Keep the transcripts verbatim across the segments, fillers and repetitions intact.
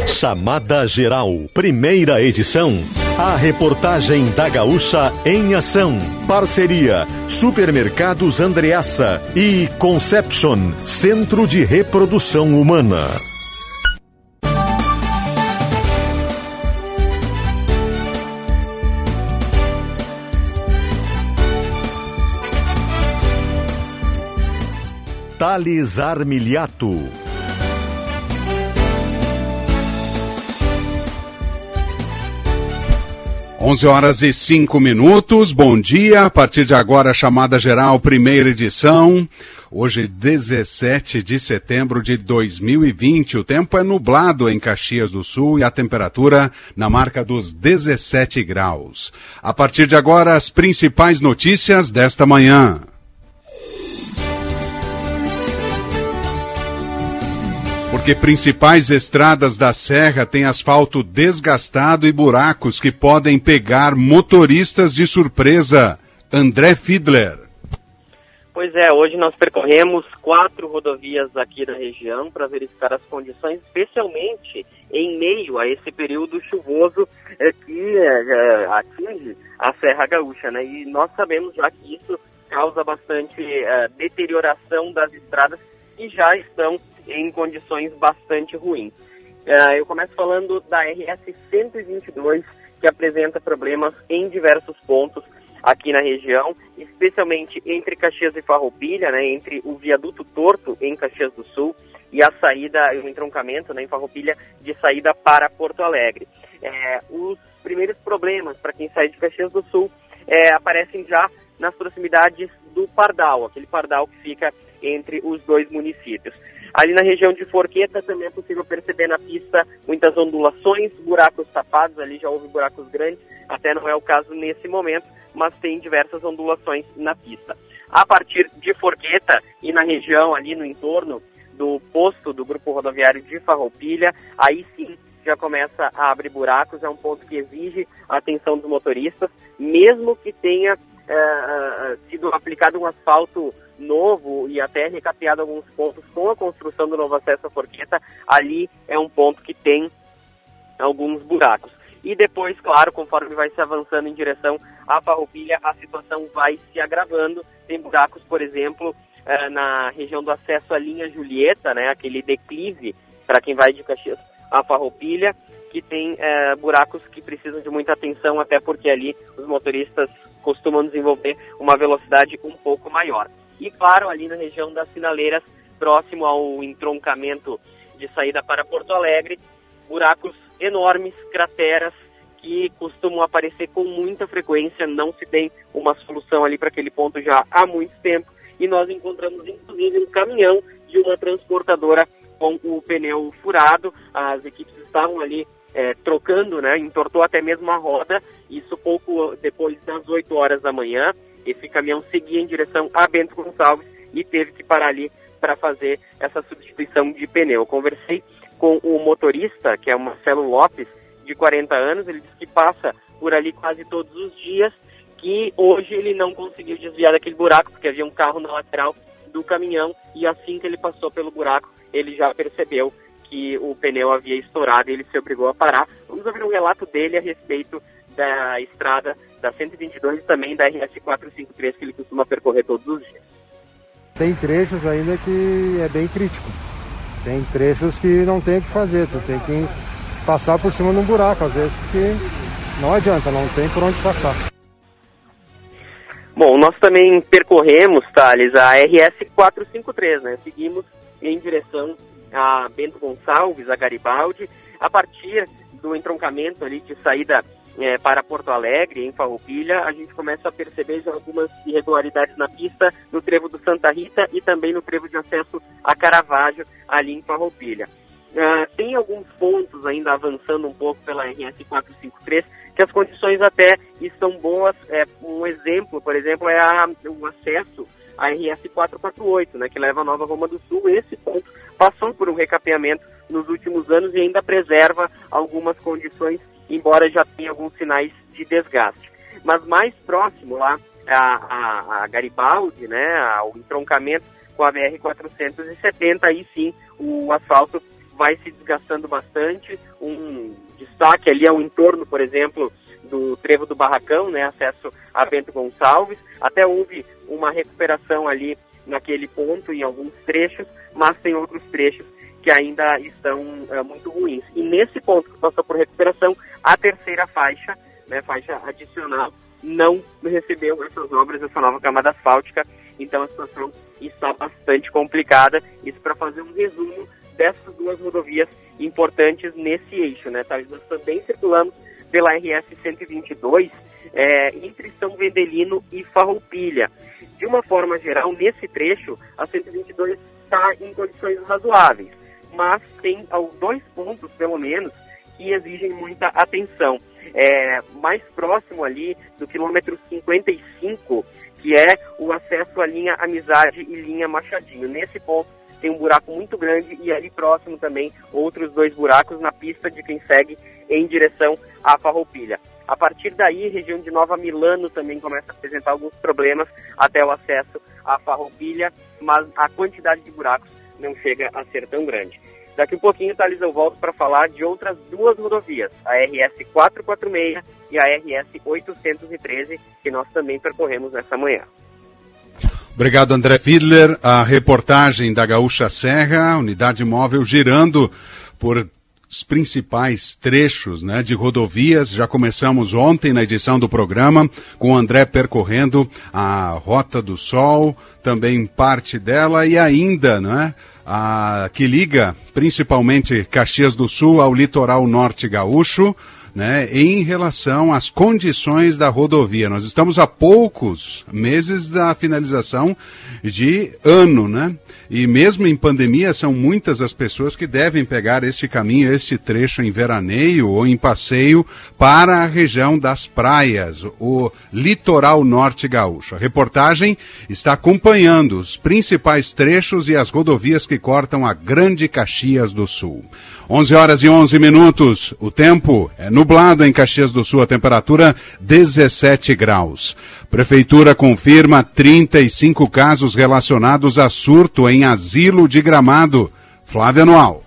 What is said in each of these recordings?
Chamada Geral, primeira edição. A reportagem da Gaúcha em ação. Parceria Supermercados Andreassa e Conception, Centro de Reprodução Humana. Thales Armiliato. onze horas e cinco minutos, bom dia, a partir de agora Chamada Geral, primeira edição, hoje dezessete de setembro de dois mil e vinte, o tempo é nublado em Caxias do Sul e a temperatura na marca dos dezessete graus. A partir de agora as principais notícias desta manhã. Porque principais estradas da Serra têm asfalto desgastado e buracos que podem pegar motoristas de surpresa. André Fiedler. Pois é, hoje nós percorremos quatro rodovias aqui da região para verificar as condições, especialmente em meio a esse período chuvoso é, que é, atinge a Serra Gaúcha, né? E nós sabemos já que isso causa bastante é, deterioração das estradas que já estão em condições bastante ruins. Uh, eu começo falando da R S cento e vinte e dois, que apresenta problemas em diversos pontos aqui na região, especialmente entre Caxias e Farroupilha, né, entre o viaduto Torto em Caxias do Sul e a saída, o entroncamento, né, em Farroupilha, de saída para Porto Alegre. É, os primeiros problemas para quem sai de Caxias do Sul é, aparecem já nas proximidades do Pardal, aquele Pardal que fica entre os dois municípios. Ali na região de Forqueta também é possível perceber na pista muitas ondulações, buracos tapados, ali já houve buracos grandes, até não é o caso nesse momento, mas tem diversas ondulações na pista. A partir de Forqueta e na região ali no entorno do posto do Grupo Rodoviário de Farroupilha, aí sim já começa a abrir buracos, é um ponto que exige a atenção dos motoristas, mesmo que tenha é, sido aplicado um asfalto novo e até recapeado alguns pontos com a construção do novo acesso à Forqueta, ali é um ponto que tem alguns buracos. E depois, claro, conforme vai se avançando em direção à Farroupilha, a situação vai se agravando. Tem buracos, por exemplo, eh, na região do acesso à linha Julieta, né, aquele declive para quem vai de Caxias à Farroupilha, que tem eh, buracos que precisam de muita atenção, até porque ali os motoristas costumam desenvolver uma velocidade um pouco maior. E, claro, ali na região das Sinaleiras, próximo ao entroncamento de saída para Porto Alegre, buracos enormes, crateras, que costumam aparecer com muita frequência, não se tem uma solução ali para aquele ponto já há muito tempo, e nós encontramos, inclusive, um caminhão de uma transportadora com o pneu furado. As equipes estavam ali é, trocando, né, entortou até mesmo a roda, isso pouco depois das oito horas da manhã. Esse caminhão seguia em direção a Bento Gonçalves e teve que parar ali para fazer essa substituição de pneu. Eu conversei com o motorista, que é o Marcelo Lopes, de quarenta anos, ele disse que passa por ali quase todos os dias, que hoje ele não conseguiu desviar daquele buraco, porque havia um carro na lateral do caminhão, e assim que ele passou pelo buraco, ele já percebeu que o pneu havia estourado e ele se obrigou a parar. Vamos ouvir um relato dele a respeito da estrada da cento e vinte e dois e também da R S quatrocentos e cinquenta e três, que ele costuma percorrer todos os dias. Tem trechos ainda que é bem crítico. Tem trechos que não tem o que fazer, tu tem que passar por cima de um buraco, às vezes, porque não adianta, não tem por onde passar. Bom, nós também percorremos, Thales, a R S quatrocentos e cinquenta e três, né? Seguimos em direção a Bento Gonçalves, a Garibaldi, a partir do entroncamento ali de saída É, para Porto Alegre, em Farroupilha, a gente começa a perceber já algumas irregularidades na pista, no trevo do Santa Rita e também no trevo de acesso a Caravaggio, ali em Farroupilha. Uh, tem alguns pontos ainda avançando um pouco pela R S quatrocentos e cinquenta e três, que as condições até estão boas. É, um exemplo, por exemplo, é a, o acesso à R S quatrocentos e quarenta e oito, né, que leva a Nova Roma do Sul. Esse ponto passou por um recapeamento nos últimos anos e ainda preserva algumas condições, embora já tenha alguns sinais de desgaste. Mas mais próximo lá, a, a, a Garibaldi, né, ao entroncamento com a B R quatrocentos e setenta, aí sim o asfalto vai se desgastando bastante. Um destaque ali é o entorno, por exemplo, do Trevo do Barracão, né, acesso a Bento Gonçalves. Até houve uma recuperação ali naquele ponto, em alguns trechos, mas tem outros trechos que ainda estão uh, muito ruins. E nesse ponto que passou por recuperação, a terceira faixa, né, faixa adicional, não recebeu essas obras, essa nova camada asfáltica, então a situação está bastante complicada. Isso para fazer um resumo dessas duas rodovias importantes nesse eixo, né, tá? Nós também circulamos pela R S cento e vinte e dois, é, entre São Vendelino e Farroupilha. De uma forma geral, nesse trecho, a cento e vinte e dois está em condições razoáveis, mas tem dois pontos, pelo menos, que exigem muita atenção. É, mais próximo ali do quilômetro cinquenta e cinco, que é o acesso à linha Amizade e linha Machadinho. Nesse ponto tem um buraco muito grande e ali próximo também outros dois buracos na pista de quem segue em direção à Farroupilha. A partir daí, região de Nova Milano também começa a apresentar alguns problemas até o acesso à Farroupilha, mas a quantidade de buracos não chega a ser tão grande. Daqui um pouquinho, Thales, eu volto para falar de outras duas rodovias, a R S quatrocentos e quarenta e seis e a R S oitocentos e treze, que nós também percorremos nessa manhã. Obrigado, André Fiedler. A reportagem da Gaúcha Serra, unidade móvel girando por os principais trechos, né, de rodovias. Já começamos ontem na edição do programa com o André percorrendo a Rota do Sol, também parte dela, e ainda, né, a que liga principalmente Caxias do Sul ao litoral norte gaúcho, né, em relação às condições da rodovia. Nós estamos a poucos meses da finalização de ano, né? E mesmo em pandemia, são muitas as pessoas que devem pegar este caminho, este trecho em veraneio ou em passeio para a região das praias, o litoral norte gaúcho. A reportagem está acompanhando os principais trechos e as rodovias que cortam a Grande Caxias do Sul. onze horas e onze minutos, o tempo é nublado em Caxias do Sul, a temperatura dezessete graus. Prefeitura confirma trinta e cinco casos relacionados a surto em asilo de Gramado. Flávia Anual.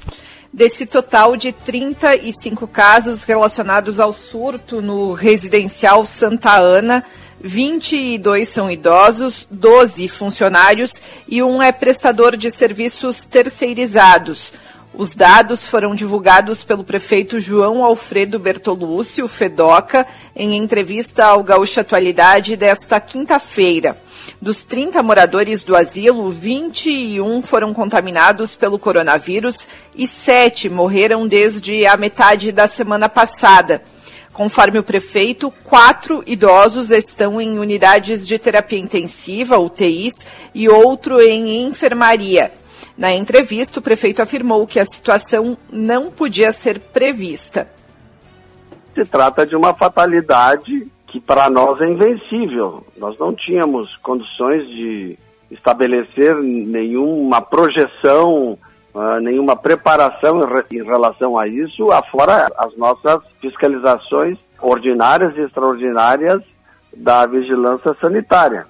Desse total de trinta e cinco casos relacionados ao surto no residencial Santa Ana, vinte e dois são idosos, doze funcionários e um é prestador de serviços terceirizados. Os dados foram divulgados pelo prefeito João Alfredo Bertolucci, o Fedoca, em entrevista ao Gaúcha Atualidade desta quinta-feira. Dos trinta moradores do asilo, vinte e um foram contaminados pelo coronavírus e sete morreram desde a metade da semana passada. Conforme o prefeito, quatro idosos estão em unidades de terapia intensiva, U T Is, e outro em enfermaria. Na entrevista, o prefeito afirmou que a situação não podia ser prevista. Se trata de uma fatalidade que para nós é invencível. Nós não tínhamos condições de estabelecer nenhuma projeção, uh, nenhuma preparação em, re- em relação a isso, afora as nossas fiscalizações ordinárias e extraordinárias da vigilância sanitária.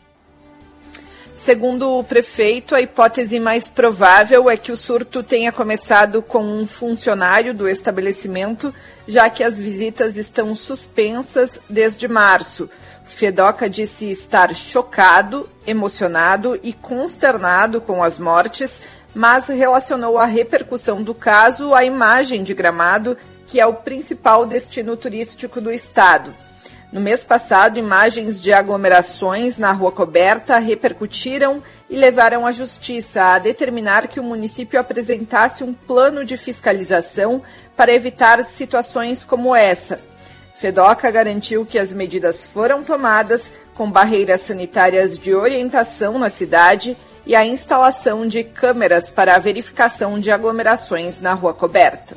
Segundo o prefeito, a hipótese mais provável é que o surto tenha começado com um funcionário do estabelecimento, já que as visitas estão suspensas desde março. O Fedoca disse estar chocado, emocionado e consternado com as mortes, mas relacionou a repercussão do caso à imagem de Gramado, que é o principal destino turístico do estado. No mês passado, imagens de aglomerações na Rua Coberta repercutiram e levaram a Justiça a determinar que o município apresentasse um plano de fiscalização para evitar situações como essa. Fedoca garantiu que as medidas foram tomadas com barreiras sanitárias de orientação na cidade e a instalação de câmeras para a verificação de aglomerações na Rua Coberta.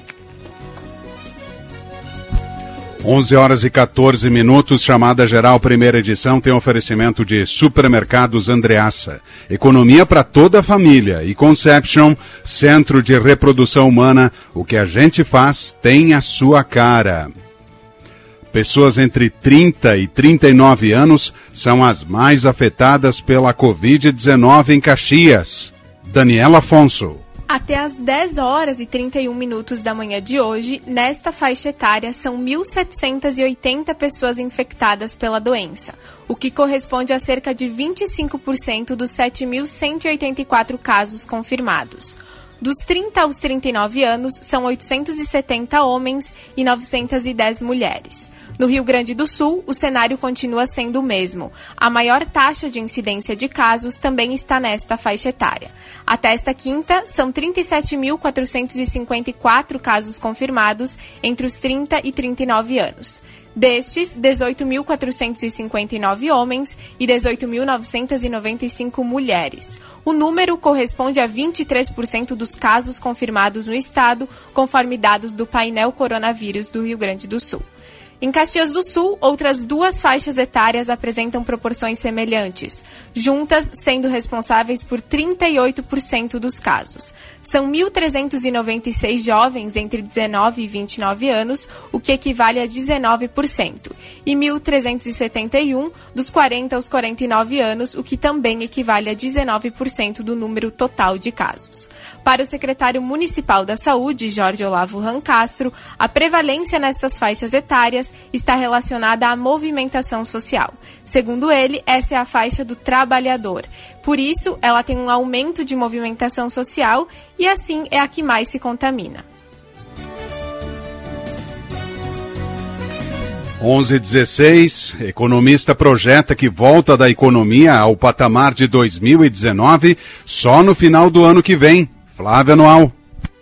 onze horas e quatorze minutos, chamada geral, primeira edição, tem oferecimento de Supermercados Andreassa. Economia para toda a família. E Conception, Centro de Reprodução Humana, o que a gente faz tem a sua cara. Pessoas entre trinta e trinta e nove anos são as mais afetadas pela covid dezenove em Caxias. Daniela Afonso. Até às dez horas e trinta e um minutos da manhã de hoje, nesta faixa etária, são mil setecentas e oitenta pessoas infectadas pela doença, o que corresponde a cerca de vinte e cinco por cento dos sete mil cento e oitenta e quatro casos confirmados. Dos trinta aos trinta e nove anos, são oitocentos e setenta homens e novecentas e dez mulheres. No Rio Grande do Sul, o cenário continua sendo o mesmo. A maior taxa de incidência de casos também está nesta faixa etária. Até esta quinta, são trinta e sete mil quatrocentos e cinquenta e quatro casos confirmados entre os trinta e trinta e nove anos. Destes, dezoito mil quatrocentos e cinquenta e nove homens e dezoito mil novecentos e noventa e cinco mulheres. O número corresponde a vinte e três por cento dos casos confirmados no estado, conforme dados do painel Coronavírus do Rio Grande do Sul. Em Caxias do Sul, outras duas faixas etárias apresentam proporções semelhantes, juntas sendo responsáveis por trinta e oito por cento dos casos. São mil trezentos e noventa e seis jovens entre dezenove e vinte e nove anos, o que equivale a dezenove por cento, e mil trezentos e setenta e um dos quarenta aos quarenta e nove anos, o que também equivale a dezenove por cento do número total de casos. Para o secretário municipal da Saúde, Jorge Olavo Rancastro, a prevalência nestas faixas etárias está relacionada à movimentação social. Segundo ele, essa é a faixa do trabalhador. Por isso, ela tem um aumento de movimentação social e, assim, é a que mais se contamina. onze e dezesseis, economista projeta que volta da economia ao patamar de dois mil e dezenove só no final do ano que vem. Flávia Noal.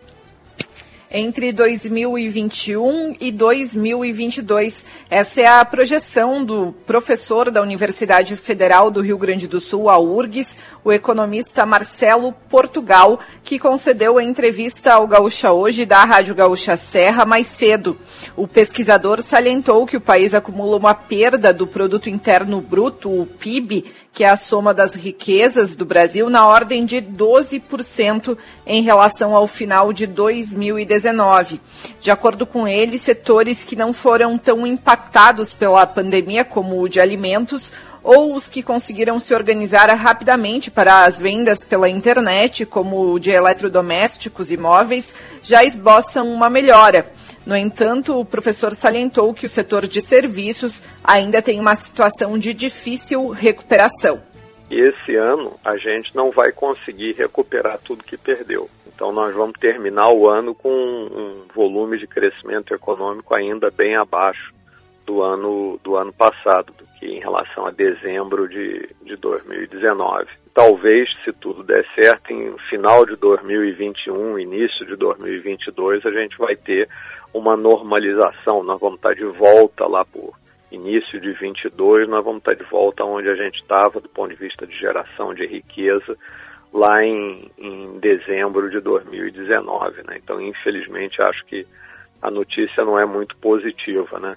Entre dois mil e vinte e um e dois mil e vinte e dois. Essa é a projeção do professor da Universidade Federal do Rio Grande do Sul, a U R G S, o economista Marcelo Portugal, que concedeu a entrevista ao Gaúcha Hoje da Rádio Gaúcha Serra mais cedo. O pesquisador salientou que o país acumula uma perda do Produto Interno Bruto, o P I B, que é a soma das riquezas do Brasil, na ordem de doze por cento em relação ao final de dois mil e dezenove. De acordo com ele, setores que não foram tão impactados pela pandemia, como o de alimentos, ou os que conseguiram se organizar rapidamente para as vendas pela internet, como o de eletrodomésticos e móveis, já esboçam uma melhora. No entanto, o professor salientou que o setor de serviços ainda tem uma situação de difícil recuperação. Esse ano a gente não vai conseguir recuperar tudo que perdeu. Então nós vamos terminar o ano com um volume de crescimento econômico ainda bem abaixo do ano, do ano passado, do que em relação a dezembro de, de dois mil e dezenove. Talvez, se tudo der certo, em final de dois mil e vinte e um, início de dois mil e vinte e dois, a gente vai ter uma normalização. Nós vamos estar de volta lá por início de vinte e dois, nós vamos estar de volta onde a gente estava do ponto de vista de geração de riqueza lá em, em dezembro de dois mil e dezenove, né? Então, infelizmente, acho que a notícia não é muito positiva, né?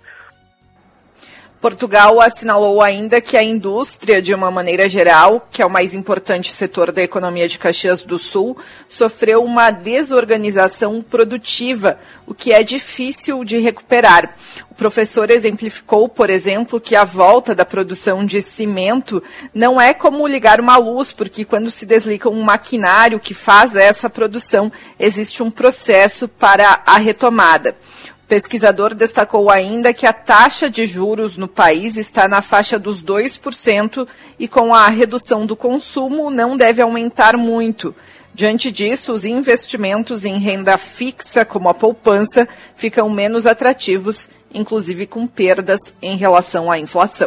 Portugal assinalou ainda que a indústria, de uma maneira geral, que é o mais importante setor da economia de Caxias do Sul, sofreu uma desorganização produtiva, o que é difícil de recuperar. O professor exemplificou, por exemplo, que a volta da produção de cimento não é como ligar uma luz, porque quando se desliga um maquinário que faz essa produção, existe um processo para a retomada. O pesquisador destacou ainda que a taxa de juros no país está na faixa dos dois por cento e com a redução do consumo não deve aumentar muito. Diante disso, os investimentos em renda fixa, como a poupança, ficam menos atrativos, inclusive com perdas em relação à inflação.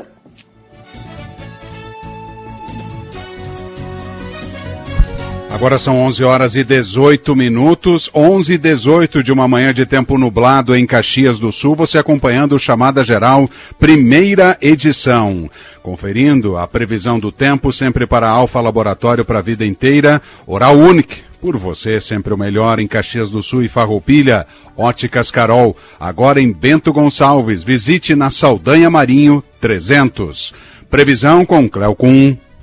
Agora são onze horas e dezoito minutos, onze e dezoito de uma manhã de tempo nublado em Caxias do Sul, você acompanhando o Chamada Geral, primeira edição. Conferindo a previsão do tempo, sempre para Alfa Laboratório para a vida inteira, Oral Unique, por você sempre o melhor em Caxias do Sul e Farroupilha, Óticas Carol, agora em Bento Gonçalves, visite na Saldanha Marinho trezentos. Previsão com Cleocum.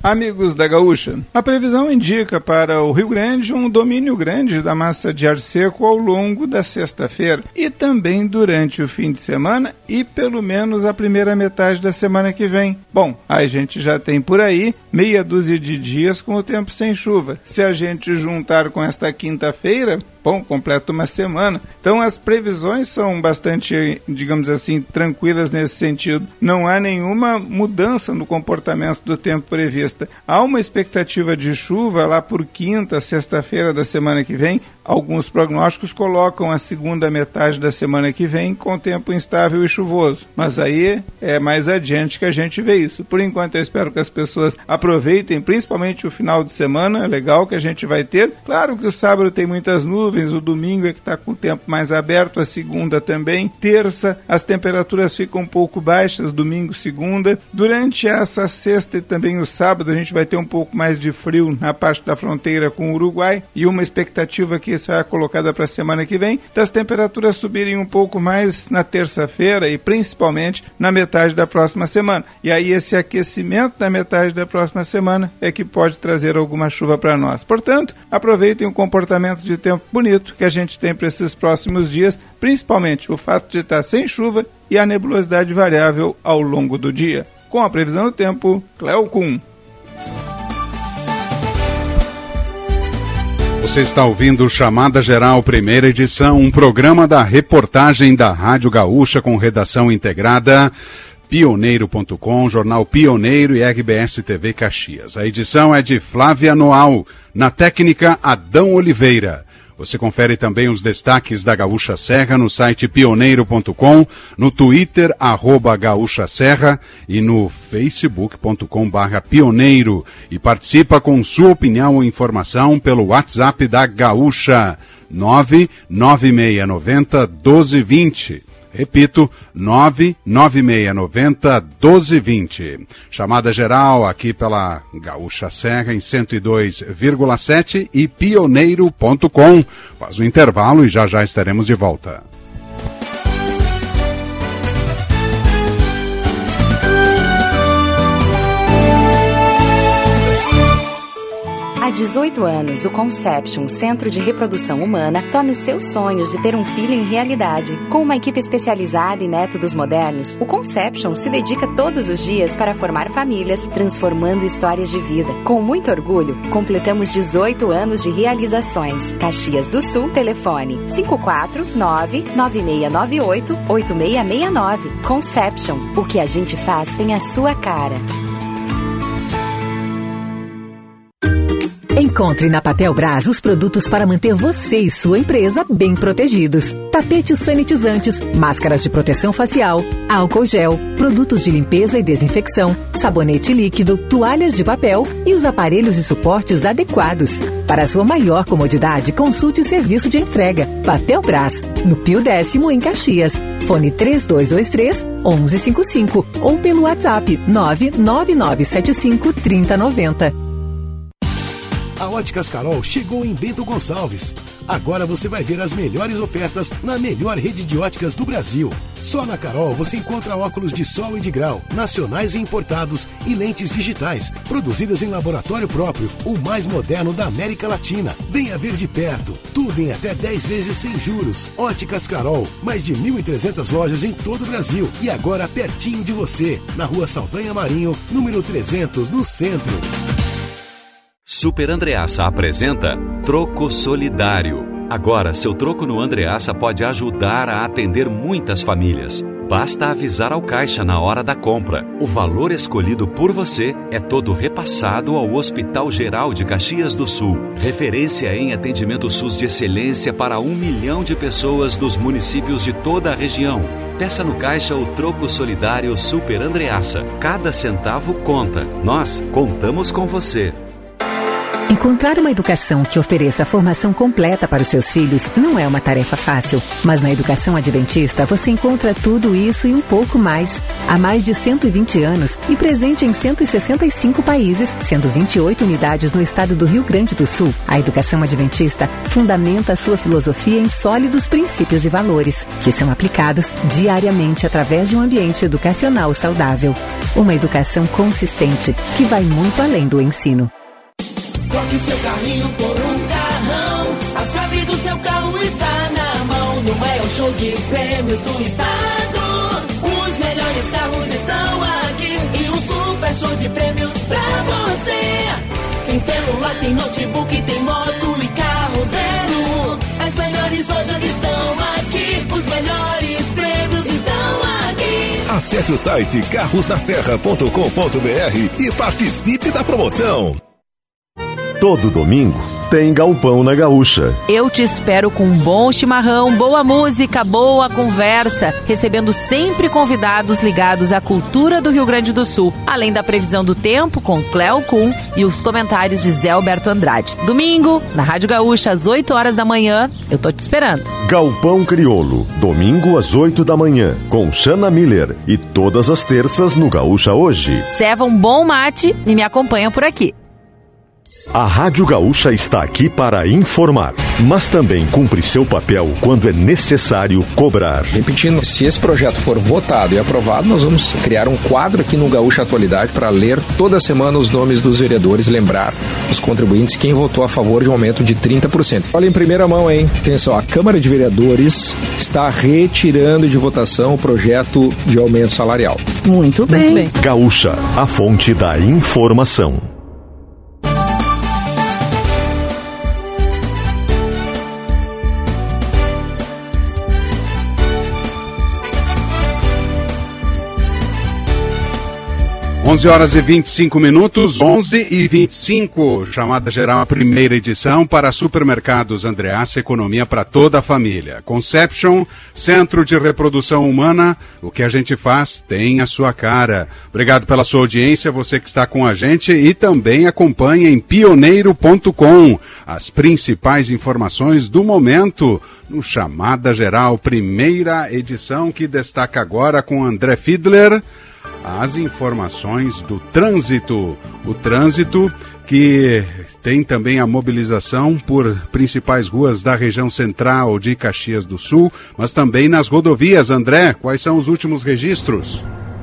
Amigos da Gaúcha, a previsão indica para o Rio Grande um domínio grande da massa de ar seco ao longo da sexta-feira e também durante o fim de semana e pelo menos a primeira metade da semana que vem. Bom, a gente já tem por aí meia dúzia de dias com o tempo sem chuva. Se a gente juntar com esta quinta-feira, bom, completa uma semana. Então as previsões são bastante, digamos assim, tranquilas nesse sentido. Não há nenhuma mudança no comportamento do tempo previsto. Há uma expectativa de chuva lá por quinta, sexta-feira da semana que vem. Alguns prognósticos colocam a segunda metade da semana que vem com tempo instável e chuvoso. Mas aí é mais adiante que a gente vê isso. Por enquanto eu espero que as pessoas aproveitem, principalmente o final de semana, legal que a gente vai ter. Claro que o sábado tem muitas nuvens, o domingo é que está com o tempo mais aberto, a segunda também. Terça, as temperaturas ficam um pouco baixas, domingo, segunda. Durante essa sexta e também o sábado, a gente vai ter um pouco mais de frio na parte da fronteira com o Uruguai e uma expectativa que será colocada para a semana que vem, das temperaturas subirem um pouco mais na terça-feira e principalmente na metade da próxima semana. E aí esse aquecimento na metade da próxima semana é que pode trazer alguma chuva para nós. Portanto, aproveitem o comportamento de tempo bonito que a gente tem para esses próximos dias, principalmente o fato de estar sem chuva e a nebulosidade variável ao longo do dia. Com a previsão do tempo, Cleo Kuhn. Você está ouvindo Chamada Geral, primeira edição, um programa da reportagem da Rádio Gaúcha com redação integrada, pioneiro ponto com, Jornal Pioneiro e R B S T V Caxias. A edição é de Flávia Noal, na técnica Adão Oliveira. Você confere também os destaques da Gaúcha Serra no site pioneiro ponto com, no Twitter, arroba Gaúcha Serra e no facebook ponto com barra pioneiro. E participa com sua opinião ou informação pelo WhatsApp da Gaúcha, nove nove seis nove zero, um dois dois zero. Repito, nove nove seis nove zero, um dois dois zero. Chamada geral aqui pela Gaúcha Serra em cento e dois vírgula sete e pioneiro ponto com. Faz o intervalo e já já estaremos de volta. Há dezoito anos, o Conception, Centro de Reprodução Humana, torna os seus sonhos de ter um filho em realidade. Com uma equipe especializada e métodos modernos, o Conception se dedica todos os dias para formar famílias, transformando histórias de vida. Com muito orgulho, completamos dezoito anos de realizações. Caxias do Sul, telefone cinco quatro nove nove seis nove oito oito seis seis nove. Conception, o que a gente faz tem a sua cara. Encontre na Papelbras os produtos para manter você e sua empresa bem protegidos. Tapetes sanitizantes, máscaras de proteção facial, álcool gel, produtos de limpeza e desinfecção, sabonete líquido, toalhas de papel e os aparelhos e suportes adequados. Para sua maior comodidade, consulte o serviço de entrega. Papelbras, no Pio Décimo, em Caxias. Fone três dois dois três, um um cinco cinco ou pelo WhatsApp nove nove nove sete cinco, três zero nove zero. A Óticas Carol chegou em Bento Gonçalves. Agora você vai ver as melhores ofertas na melhor rede de óticas do Brasil. Só na Carol você encontra óculos de sol e de grau, nacionais e importados, e lentes digitais, produzidas em laboratório próprio, o mais moderno da América Latina. Venha ver de perto. Tudo em até dez vezes sem juros. Óticas Carol, mais de mil e trezentas lojas em todo o Brasil. E agora pertinho de você, na Rua Saldanha Marinho, número trezentos, no centro. Super Andreassa apresenta Troco Solidário. Agora, seu troco no Andreassa pode ajudar a atender muitas famílias. Basta avisar ao caixa na hora da compra. O valor escolhido por você é todo repassado ao Hospital Geral de Caxias do Sul. Referência em atendimento SUS de excelência para um milhão de pessoas dos municípios de toda a região. Peça no caixa o Troco Solidário Super Andreassa. Cada centavo conta. Nós contamos com você. Encontrar uma educação que ofereça a formação completa para os seus filhos não é uma tarefa fácil, mas na Educação Adventista você encontra tudo isso e um pouco mais. Há mais de cento e vinte anos e presente em cento e sessenta e cinco países, sendo vinte e oito unidades no estado do Rio Grande do Sul, a Educação Adventista fundamenta a sua filosofia em sólidos princípios e valores, que são aplicados diariamente através de um ambiente educacional saudável. Uma educação consistente, que vai muito além do ensino. Troque seu carrinho por um carrão. A chave do seu carro está na mão. No maior show de prêmios do estado. Os melhores carros estão aqui. E um super show de prêmios pra você. Tem celular, tem notebook, tem moto e carro zero. As melhores lojas estão aqui. Os melhores prêmios estão aqui. Acesse o site carros da serra ponto com ponto b r e participe da promoção. Todo domingo tem Galpão na Gaúcha. Eu te espero com um bom chimarrão, boa música, boa conversa, recebendo sempre convidados ligados à cultura do Rio Grande do Sul, além da previsão do tempo com Cleo Kuhn e os comentários de Zé Alberto Andrade. Domingo, na Rádio Gaúcha, às oito horas da manhã, eu tô te esperando. Galpão Crioulo, domingo às oito da manhã, com Xana Miller e todas as terças no Gaúcha Hoje. Serva um bom mate e me acompanha por aqui. A Rádio Gaúcha está aqui para informar, mas também cumpre seu papel quando é necessário cobrar. Repetindo, se esse projeto for votado e aprovado, nós vamos criar um quadro aqui no Gaúcha Atualidade para ler toda semana os nomes dos vereadores, lembrar os contribuintes quem votou a favor de um aumento de trinta por cento. Olha em primeira mão, hein? Atenção, a Câmara de Vereadores está retirando de votação o projeto de aumento salarial. Muito bem. Muito bem. Gaúcha, a fonte da informação. onze horas e vinte e cinco minutos, onze e vinte e cinco, chamada geral, a primeira edição para Supermercados Andreassa, economia para toda a família. Conception, Centro de Reprodução Humana, o que a gente faz tem a sua cara. Obrigado pela sua audiência, você que está com a gente e também acompanha em pioneiro ponto com as principais informações do momento no Chamada Geral, primeira edição, que destaca agora com André Fiedler as informações do trânsito. O trânsito que tem também a mobilização por principais ruas da região central de Caxias do Sul, mas também nas rodovias. André, quais são os últimos registros?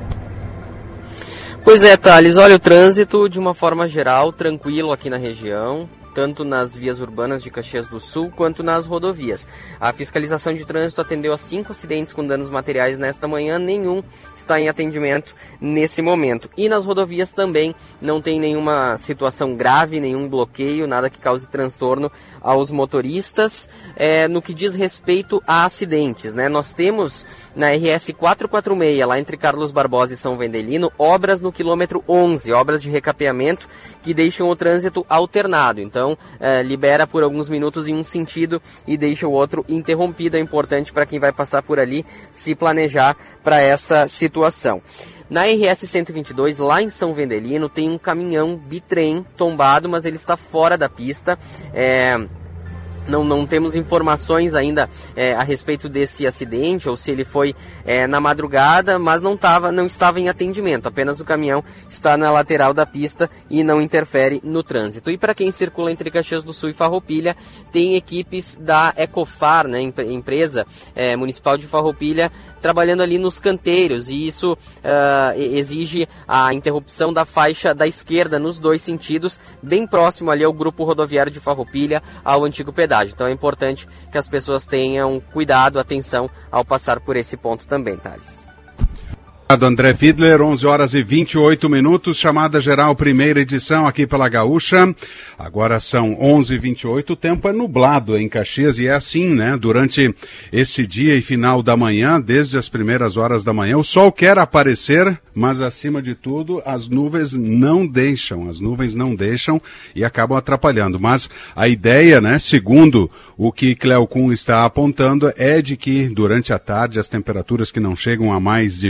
Pois é, Thales, olha, o trânsito de uma forma geral tranquilo aqui na região, tanto nas vias urbanas de Caxias do Sul quanto nas rodovias. A fiscalização de trânsito atendeu a cinco acidentes com danos materiais nesta manhã, nenhum está em atendimento nesse momento. E nas rodovias também não tem nenhuma situação grave, nenhum bloqueio, nada que cause transtorno aos motoristas. É, no que diz respeito a acidentes, né? Nós temos na R S quatrocentos e quarenta e seis, lá entre Carlos Barbosa e São Vendelino, obras no quilômetro onze, obras de recapeamento que deixam o trânsito alternado. Então, Então, eh, libera por alguns minutos em um sentido e deixa o outro interrompido. É importante para quem vai passar por ali se planejar para essa situação. Na R S cento e vinte e dois, lá em São Vendelino, tem um caminhão bitrem tombado, mas ele está fora da pista. É... Não, não temos informações ainda é, a respeito desse acidente, ou se ele foi é, na madrugada, mas não, tava, não estava em atendimento. Apenas o caminhão está na lateral da pista e não interfere no trânsito. E para quem circula entre Caxias do Sul e Farroupilha, tem equipes da Ecofar, né, empresa é, municipal de Farroupilha, trabalhando ali nos canteiros. E isso uh, exige a interrupção da faixa da esquerda nos dois sentidos, bem próximo ali ao grupo rodoviário de Farroupilha, ao antigo pedágio. Então é importante que as pessoas tenham cuidado, atenção ao passar por esse ponto também, Thales. André Fiedler, onze horas e vinte e oito minutos, chamada geral, primeira edição aqui pela Gaúcha. Agora são onze e vinte e oito, o tempo é nublado em Caxias e é assim, né? Durante esse dia e final da manhã, desde as primeiras horas da manhã, o sol quer aparecer, mas acima de tudo, as nuvens não deixam, as nuvens não deixam e acabam atrapalhando. Mas a ideia, né, segundo o que Cleo Kuhn está apontando, é de que durante a tarde as temperaturas que não chegam a mais de vinte e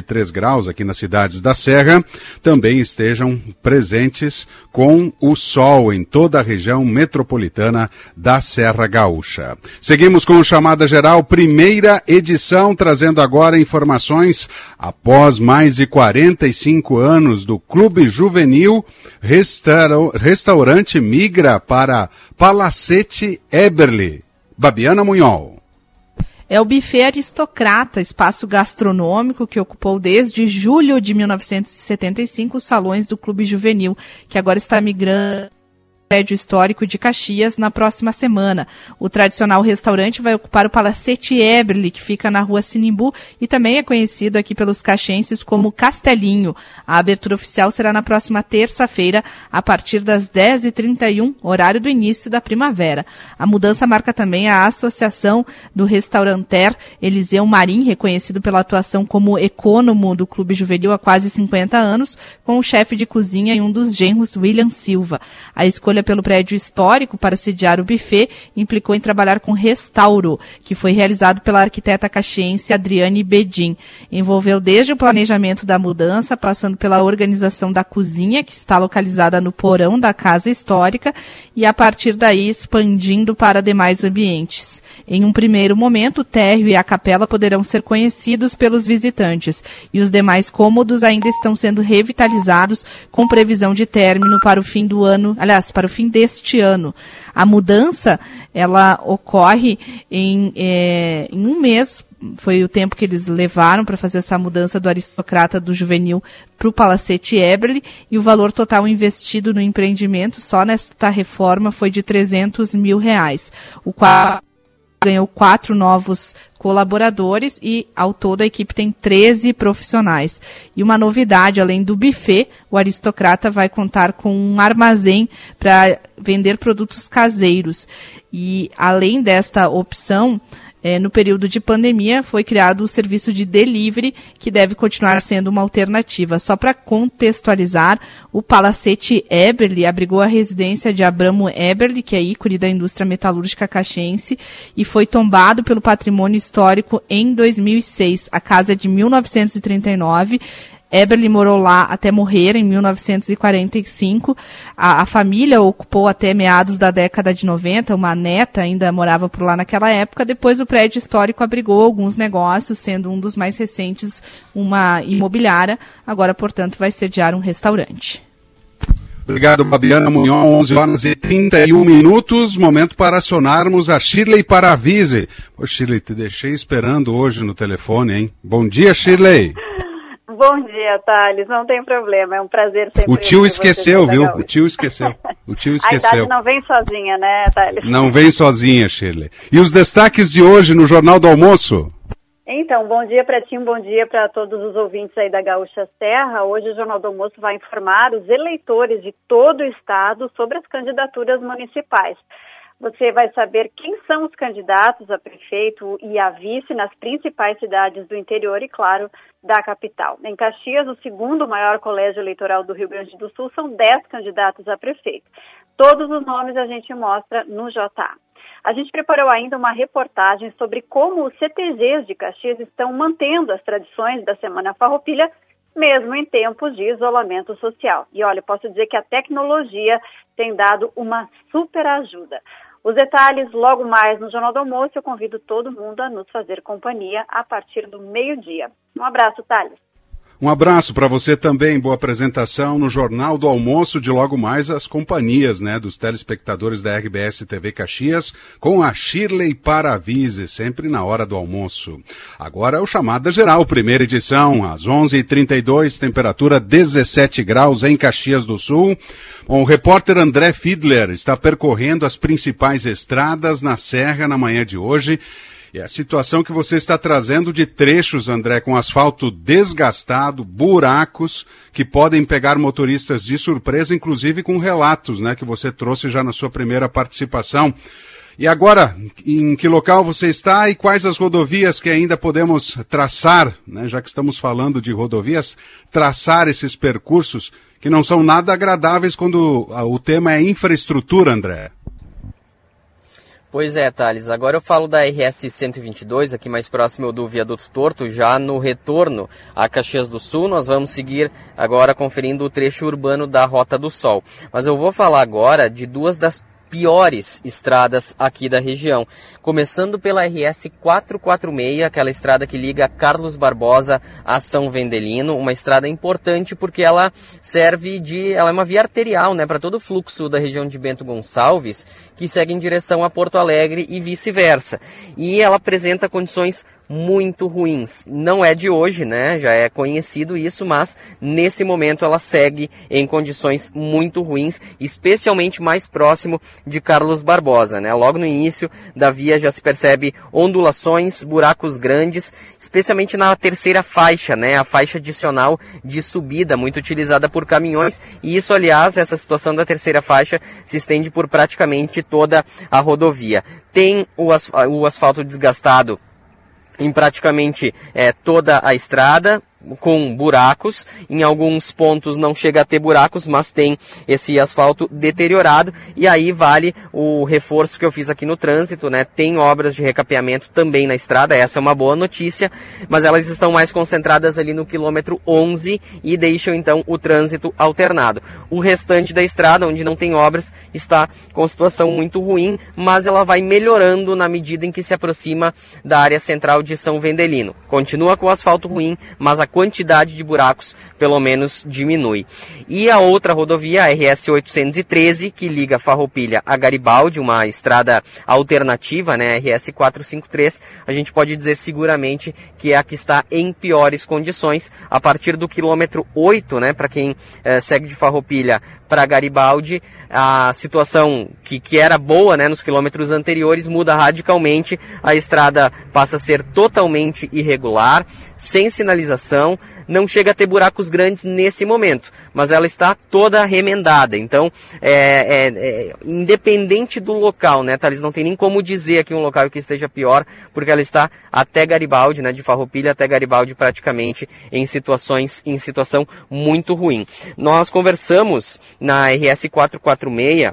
três graus aqui nas cidades da Serra, também estejam presentes com o sol em toda a região metropolitana da Serra Gaúcha. Seguimos com o Chamada Geral, primeira edição, trazendo agora informações após mais de quarenta e cinco anos do Clube Juvenil, restaur- restaurante migra para Palacete Eberli. Babiana Munhol. É o Buffet Aristocrata, espaço gastronômico que ocupou desde julho de mil novecentos e setenta e cinco os salões do Clube Juvenil, que agora está migrando prédio histórico de Caxias na próxima semana. O tradicional restaurante vai ocupar o Palacete Eberli, que fica na rua Sinimbu e também é conhecido aqui pelos caxienses como Castelinho. A abertura oficial será na próxima terça-feira, a partir das dez e trinta e um, horário do início da primavera. A mudança marca também a associação do restauranter Eliseu Marim, reconhecido pela atuação como ecônomo do Clube Juvenil há quase cinquenta anos, com o chefe de cozinha e um dos genros, William Silva. A escolha pelo prédio histórico para sediar o buffet implicou em trabalhar com restauro, que foi realizado pela arquiteta caxiense Adriane Bedin. Envolveu desde o planejamento da mudança, passando pela organização da cozinha, que está localizada no porão da casa histórica, e a partir daí expandindo para demais ambientes. Em um primeiro momento, o térreo e a capela poderão ser conhecidos pelos visitantes, e os demais cômodos ainda estão sendo revitalizados, com previsão de término para o fim do ano, aliás, para o fim deste ano. A mudança, ela ocorre em, é, em um mês, foi o tempo que eles levaram para fazer essa mudança do Aristocrata do Juvenil para o Palacete Eberli, e o valor total investido no empreendimento só nesta reforma foi de trezentos mil reais. O qual ganhou quatro novos colaboradores e, ao todo, a equipe tem treze profissionais. E uma novidade, além do buffet, o Aristocrata vai contar com um armazém para vender produtos caseiros. E, além desta opção, É, no período de pandemia, foi criado o serviço de delivery, que deve continuar sendo uma alternativa. Só para contextualizar, o Palacete Eberli abrigou a residência de Abramo Eberli, que é ícone da indústria metalúrgica caxiense, e foi tombado pelo patrimônio histórico em dois mil e seis. A casa é de mil novecentos e trinta e nove. Eberli morou lá até morrer em mil novecentos e quarenta e cinco. A, a família ocupou até meados da década de noventa, uma neta ainda morava por lá naquela época. Depois o prédio histórico abrigou alguns negócios, sendo um dos mais recentes uma imobiliária. Agora, portanto, vai sediar um restaurante. Obrigado, Babiana Munhol, onze horas e trinta e um minutos, momento para acionarmos a Shirley Paravise. Ô, Shirley, te deixei esperando hoje no telefone, hein? Bom dia, Shirley. Bom dia, Thales. Não tem problema, é um prazer sempre. O tio esqueceu, viu? O tio esqueceu. O tio esqueceu. A idade não vem sozinha, né, Thales? Não vem sozinha, Shirley. E os destaques de hoje no Jornal do Almoço? Então, bom dia para ti, um bom dia para todos os ouvintes aí da Gaúcha Serra. Hoje o Jornal do Almoço vai informar os eleitores de todo o estado sobre as candidaturas municipais. Você vai saber quem são os candidatos a prefeito e a vice nas principais cidades do interior e, claro, da capital. Em Caxias, o segundo maior colégio eleitoral do Rio Grande do Sul, são dez candidatos a prefeito. Todos os nomes a gente mostra no J A. A gente preparou ainda uma reportagem sobre como os C T Gs de Caxias estão mantendo as tradições da Semana Farroupilha, mesmo em tempos de isolamento social. E olha, posso dizer que a tecnologia tem dado uma super ajuda. Os detalhes logo mais no Jornal do Almoço. Eu convido todo mundo a nos fazer companhia a partir do meio-dia. Um abraço, Thales. Um abraço para você também, boa apresentação no Jornal do Almoço, de logo mais as companhias, né, dos telespectadores da R B S T V Caxias, com a Shirley Paravise, sempre na hora do almoço. Agora é o Chamada Geral, primeira edição, às onze e trinta e dois, temperatura dezessete graus em Caxias do Sul. Bom, o repórter André Fiedler está percorrendo as principais estradas na Serra na manhã de hoje. E a situação que você está trazendo de trechos, André, com asfalto desgastado, buracos, que podem pegar motoristas de surpresa, inclusive com relatos, né, que você trouxe já na sua primeira participação. E agora, em que local você está e quais as rodovias que ainda podemos traçar, né, já que estamos falando de rodovias, traçar esses percursos que não são nada agradáveis quando o tema é infraestrutura, André? Pois é, Thales, agora eu falo da R S cento e vinte e dois, aqui mais próximo do Viaduto Torto, já no retorno a Caxias do Sul. Nós vamos seguir agora conferindo o trecho urbano da Rota do Sol. Mas eu vou falar agora de duas das piores estradas aqui da região, começando pela R S quatrocentos e quarenta e seis, aquela estrada que liga Carlos Barbosa a São Vendelino, uma estrada importante porque ela serve de, ela é uma via arterial, né, para todo o fluxo da região de Bento Gonçalves, que segue em direção a Porto Alegre e vice-versa, e ela apresenta condições muito ruins. Não é de hoje, né? Já é conhecido isso, mas nesse momento ela segue em condições muito ruins, especialmente mais próximo de Carlos Barbosa, né? Logo no início da via já se percebe ondulações, buracos grandes, especialmente na terceira faixa, né? A faixa adicional de subida, muito utilizada por caminhões, e isso, aliás, essa situação da terceira faixa se estende por praticamente toda a rodovia. Tem o, as, o asfalto desgastado em praticamente é, toda a estrada, com buracos. Em alguns pontos não chega a ter buracos, mas tem esse asfalto deteriorado, e aí vale o reforço que eu fiz aqui no trânsito, né? Tem obras de recapeamento também na estrada, essa é uma boa notícia, mas elas estão mais concentradas ali no quilômetro onze e deixam então o trânsito alternado. O restante da estrada, onde não tem obras, está com situação muito ruim, mas ela vai melhorando na medida em que se aproxima da área central de São Vendelino. Continua com o asfalto ruim, mas a quantidade de buracos pelo menos diminui. E a outra rodovia, a R S oitocentos e treze, que liga Farroupilha a Garibaldi, uma estrada alternativa, né, R S quatrocentos e cinquenta e três, a gente pode dizer seguramente que é a que está em piores condições, a partir do quilômetro oito, né, para quem eh, segue de Farroupilha para Garibaldi, a situação que, que era boa, né, nos quilômetros anteriores muda radicalmente, a estrada passa a ser totalmente irregular, sem sinalização, não chega a ter buracos grandes nesse momento, mas ela está toda remendada. Então, é, é, é, independente do local, né, Thales, não tem nem como dizer aqui um local que esteja pior, porque ela está até Garibaldi, né, de Farroupilha até Garibaldi praticamente em situações, em situação muito ruim. Nós conversamos na R S quatrocentos e quarenta e seis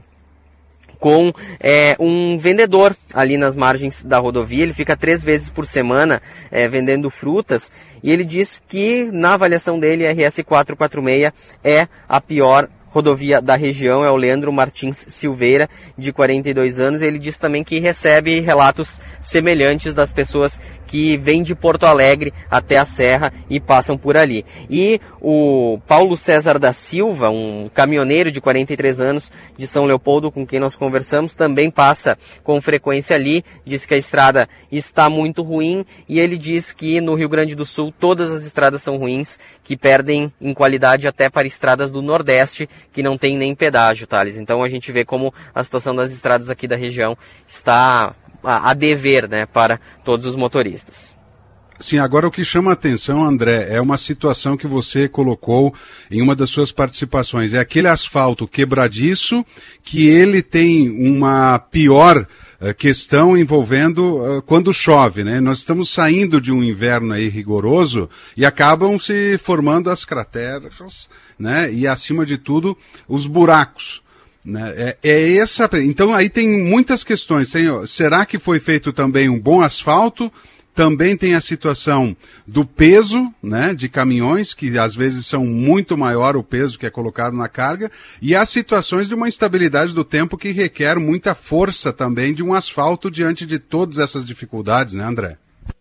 com é, um vendedor ali nas margens da rodovia. Ele fica três vezes por semana é, vendendo frutas, e ele diz que na avaliação dele a R S quatrocentos e quarenta e seis é a pior rodovia da região. É o Leandro Martins Silveira, de quarenta e dois anos. Ele diz também que recebe relatos semelhantes das pessoas que vêm de Porto Alegre até a Serra e passam por ali. E o Paulo César da Silva, um caminhoneiro de quarenta e três anos de São Leopoldo, com quem nós conversamos, também passa com frequência ali. Diz que a estrada está muito ruim, e ele diz que no Rio Grande do Sul todas as estradas são ruins, que perdem em qualidade até para estradas do Nordeste, que não tem nem pedágio, Thales. Então a gente vê como a situação das estradas aqui da região está a, a dever, né, para todos os motoristas. Sim, agora o que chama a atenção, André, é uma situação que você colocou em uma das suas participações. É aquele asfalto quebradiço, que ele tem uma pior uh, questão envolvendo uh, quando chove, né? Nós estamos saindo de um inverno aí rigoroso e acabam se formando as crateras, né? E acima de tudo, os buracos. Né? É, é essa. Então aí tem muitas questões. Tem, será que foi feito também um bom asfalto? Também tem a situação do peso, né, de caminhões, que às vezes são muito maior o peso que é colocado na carga, e as situações de uma instabilidade do tempo que requer muita força também de um asfalto diante de todas essas dificuldades, né, André?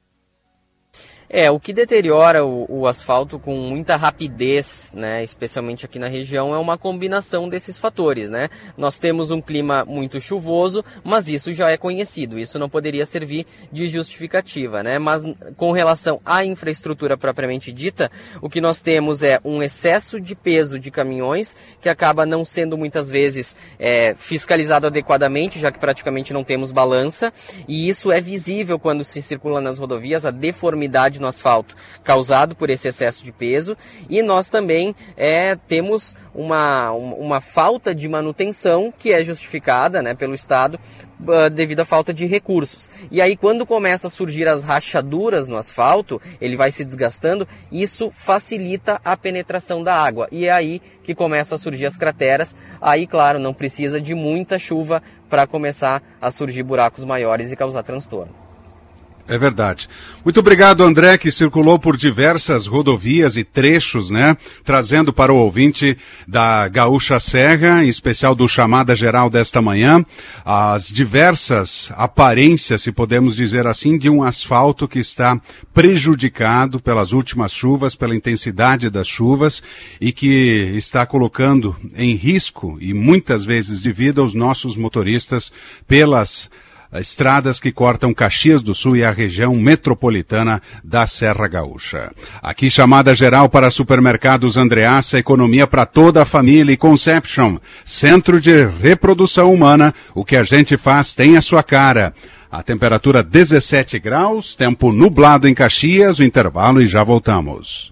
É, o que deteriora o, o asfalto com muita rapidez, né, especialmente aqui na região, é uma combinação desses fatores, né? Nós temos um clima muito chuvoso, mas isso já é conhecido, isso não poderia servir de justificativa, né? Mas com relação à infraestrutura propriamente dita, o que nós temos é um excesso de peso de caminhões, que acaba não sendo muitas vezes é, fiscalizado adequadamente, já que praticamente não temos balança, e isso é visível quando se circula nas rodovias, a deformidade no asfalto causado por esse excesso de peso, e nós também é, temos uma, uma falta de manutenção que é justificada, né, pelo Estado uh, devido à falta de recursos. E aí quando começam a surgir as rachaduras no asfalto, ele vai se desgastando, e isso facilita a penetração da água, e é aí que começam a surgir as crateras. Aí, claro, não precisa de muita chuva para começar a surgir buracos maiores e causar transtorno. É verdade. Muito obrigado, André, que circulou por diversas rodovias e trechos, né? Trazendo para o ouvinte da Gaúcha Serra, em especial do Chamada Geral desta manhã, as diversas aparências, se podemos dizer assim, de um asfalto que está prejudicado pelas últimas chuvas, pela intensidade das chuvas, e que está colocando em risco, e muitas vezes de vida, os nossos motoristas pelas estradas que cortam Caxias do Sul e a região metropolitana da Serra Gaúcha. Aqui Chamada Geral para Supermercados Andreassa, economia para toda a família, e Conception, Centro de Reprodução Humana, o que a gente faz tem a sua cara. A temperatura dezessete graus, tempo nublado em Caxias, o intervalo e já voltamos.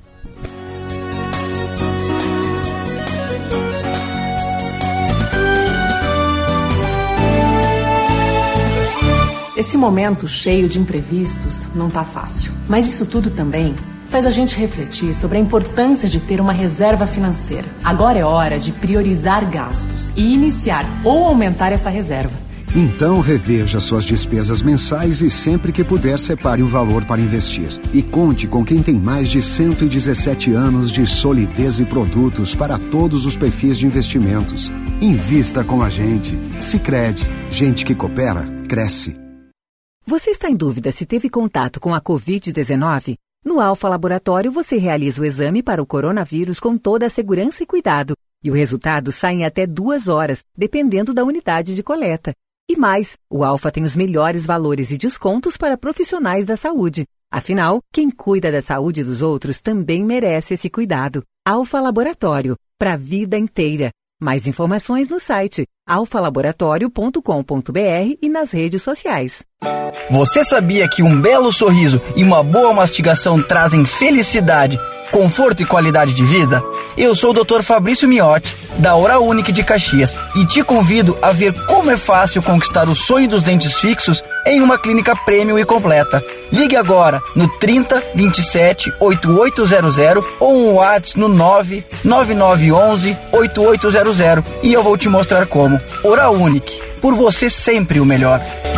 Esse momento cheio de imprevistos não tá fácil. Mas isso tudo também faz a gente refletir sobre a importância de ter uma reserva financeira. Agora é hora de priorizar gastos e iniciar ou aumentar essa reserva. Então reveja suas despesas mensais e sempre que puder separe o valor para investir. E conte com quem tem mais de cento e dezessete anos de solidez e produtos para todos os perfis de investimentos. Invista com a gente. Sicredi. Gente que coopera, cresce. Você está em dúvida se teve contato com a covid dezenove? No Alfa Laboratório você realiza o exame para o coronavírus com toda a segurança e cuidado. E o resultado sai em até duas horas, dependendo da unidade de coleta. E mais, o Alfa tem os melhores valores e descontos para profissionais da saúde. Afinal, quem cuida da saúde dos outros também merece esse cuidado. Alfa Laboratório, para a vida inteira. Mais informações no site alfa laboratório ponto com ponto b r e nas redes sociais. Você sabia que um belo sorriso e uma boa mastigação trazem felicidade, conforto e qualidade de vida? Eu sou o doutor Fabrício Miotti, da Oral Unique de Caxias, e te convido a ver como é fácil conquistar o sonho dos dentes fixos em uma clínica premium e completa. Ligue agora no trinta, vinte e sete, oitenta e oito zero zero ou um WhatsApp no nove nove nove um um, oito oito zero zero e eu vou te mostrar como. Oral Unique, por você sempre o melhor.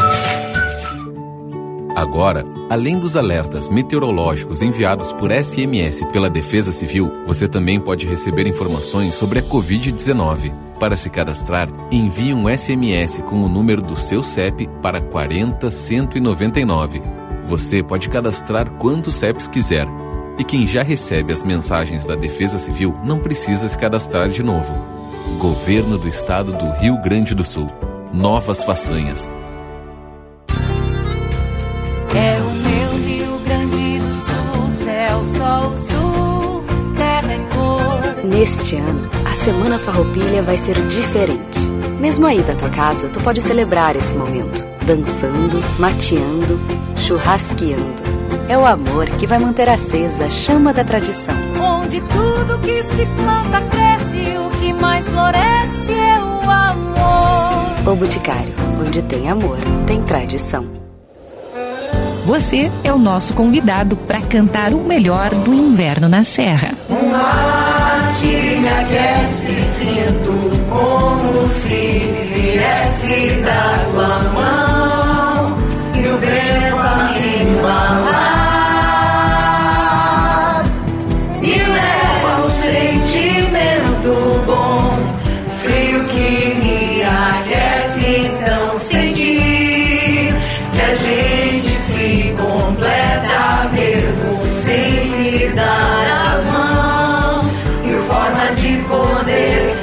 Agora, além dos alertas meteorológicos enviados por S M S pela Defesa Civil, você também pode receber informações sobre a covid dezenove. Para se cadastrar, envie um S M S com o número do seu C E P para quarenta, cento e noventa e nove. Você pode cadastrar quantos C E Ps quiser. E quem já recebe as mensagens da Defesa Civil não precisa se cadastrar de novo. Governo do Estado do Rio Grande do Sul. Novas façanhas. É o meu Rio Grande do Sul, céu, sol, sul, terra e cor. Neste ano, a Semana Farroupilha vai ser diferente. Mesmo aí da tua casa, tu pode celebrar esse momento, dançando, mateando, churrasqueando. É o amor que vai manter acesa a chama da tradição. Onde tudo que se planta cresce, o que mais floresce é o amor. O Boticário, onde tem amor, tem tradição. Você é o nosso convidado para cantar o melhor do inverno na Serra. Um ar que me aquece, sinto como se viesse da tua mão e o vento a me embalar me leva ao sentimento bom, frio que me aquece, então sentir que a gente se completa mesmo sem se dar as mãos, e forma de poder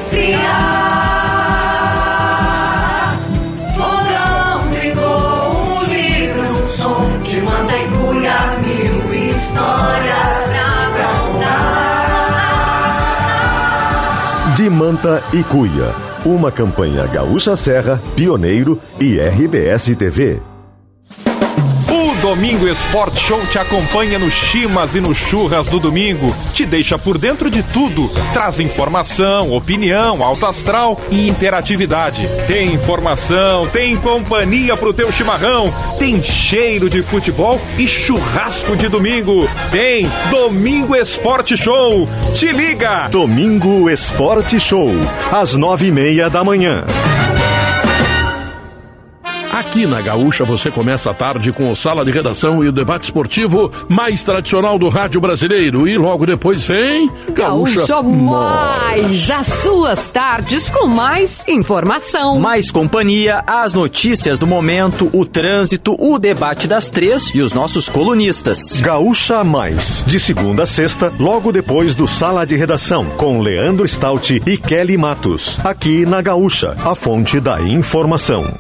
criar. Fogão, tricô, um livro, um som, de manda e cuia, mil histórias pra contar. De Manta e Cuia, uma campanha Gaúcha Serra, Pioneiro e R B S T V. O Domingo Esporte Show te acompanha no Chimas e no Churras do domingo. Te deixa por dentro de tudo. Traz informação, opinião, alto astral e interatividade. Tem informação, tem companhia pro teu chimarrão, tem cheiro de futebol e churrasco de domingo. Tem Domingo Esporte Show. Te liga! Domingo Esporte Show, às nove e meia da manhã. Aqui na Gaúcha você começa a tarde com o Sala de Redação e o debate esportivo mais tradicional do rádio brasileiro. E logo depois vem Gaúcha, Gaúcha Mais, as suas tardes com mais informação, mais companhia, as notícias do momento, o trânsito, o debate das três e os nossos colunistas. Gaúcha Mais, de segunda a sexta, logo depois do Sala de Redação, com Leandro Stout e Kelly Matos. Aqui na Gaúcha, a fonte da informação.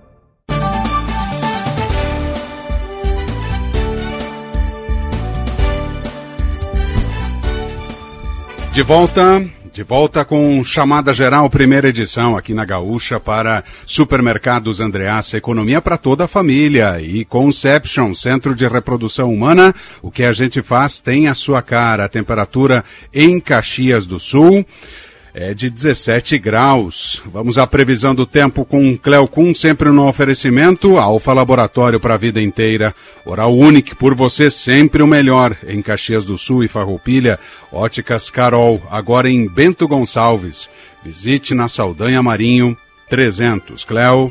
De volta, de volta com Chamada Geral, primeira edição aqui na Gaúcha para Supermercados Andreassa, economia para toda a família. E Conception, Centro de Reprodução Humana, o que a gente faz tem a sua cara. A temperatura em Caxias do Sul é de dezessete graus. Vamos à previsão do tempo com Cleo Kuhn, sempre no oferecimento. Alfa Laboratório para a vida inteira. Oral Unique, por você sempre o melhor. Em Caxias do Sul e Farroupilha, Óticas Carol, agora em Bento Gonçalves. Visite na Saldanha Marinho trezentos. Cleo.